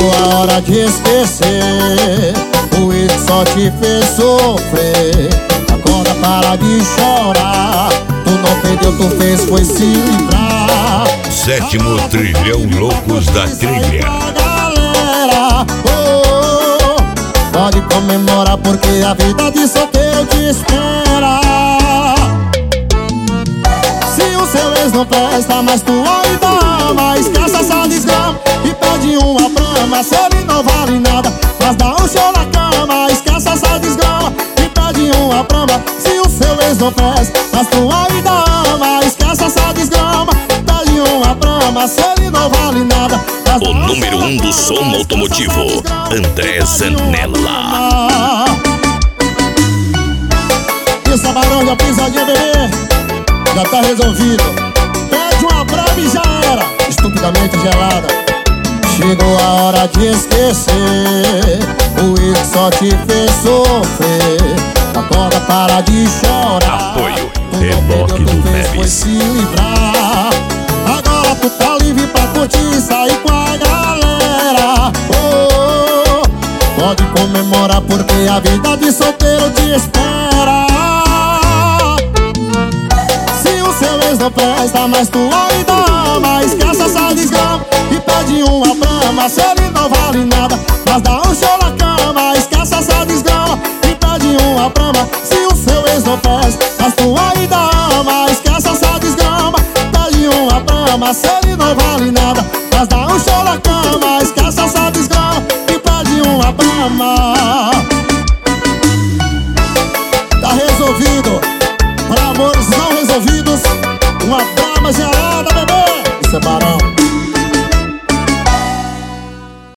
Chegou a hora de esquecer o ex que só te fez sofrer. Acorda, para de chorar. Tu não perdeu, tu fez foi se livrar. Sétimo Trilhão Loucos da Trilha. Galera, pode comemorar porque a vida de solteiro te espera. Se o seu ex não presta, mas tu ainda ama, esquece essa desgrama e pede uma brama. Se ele não vale nada, mas dá um show na cama. Esquece essa desgrama e pede uma brama. Se o seu ex não presta, mas tu ainda ama, esquece essa desgrama, pede uma brama. Se ele não vale nada, mas o número 1 do som automotivo, André Zanella. Isso é barulho, a pisadinha, bebê, já tá resolvido. Pede uma brava e já era, estupidamente gelada. Chegou a hora de esquecer o ex que só te fez sofrer. Acorda, para de chorar. Apoio Reboque do foi Neves. se livrar. Agora tu tá livre pra curtir e sair com a galera. Pode comemorar porque a vida de solteiro te espera. Se o seu ex não presta, mas tu ainda ama, esquece essa desgrama e pede uma brama. Se ele não vale nada, mas dá um show na cama. Esquece essa desgrama e pede uma brama. Se o seu ex não presta, mas tu ainda ama, esquece essa desgrama, pede uma brama. Se ele não vale nada, mas dá um show na cama. Esquece essa desgrama e pede uma brama.